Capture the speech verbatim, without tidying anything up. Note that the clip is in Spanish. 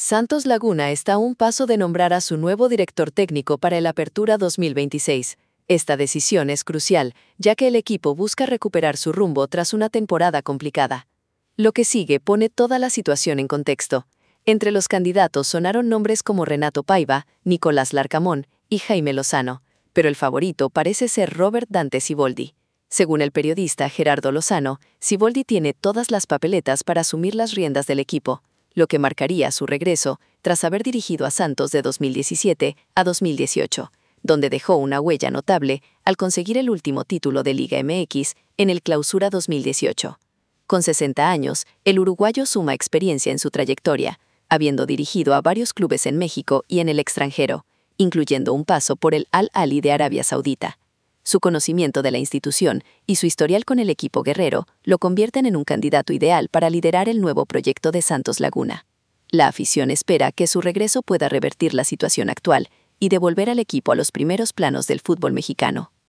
Santos Laguna está a un paso de nombrar a su nuevo director técnico para el Apertura dos mil veintiséis. Esta decisión es crucial, ya que el equipo busca recuperar su rumbo tras una temporada complicada. Lo que sigue pone toda la situación en contexto. Entre los candidatos sonaron nombres como Renato Paiva, Nicolás Larcamón y Jaime Lozano, pero el favorito parece ser Robert Dante Siboldi. Según el periodista Gerardo Lozano, Siboldi tiene todas las papeletas para asumir las riendas del equipo, lo que marcaría su regreso tras haber dirigido a Santos de dos mil diecisiete a dos mil dieciocho, donde dejó una huella notable al conseguir el último título de Liga M X en el Clausura dos mil dieciocho. Con sesenta años, el uruguayo suma experiencia en su trayectoria, habiendo dirigido a varios clubes en México y en el extranjero, incluyendo un paso por el Al-Ahly de Arabia Saudita. Su conocimiento de la institución y su historial con el equipo guerrero lo convierten en un candidato ideal para liderar el nuevo proyecto de Santos Laguna. La afición espera que su regreso pueda revertir la situación actual y devolver al equipo a los primeros planos del fútbol mexicano.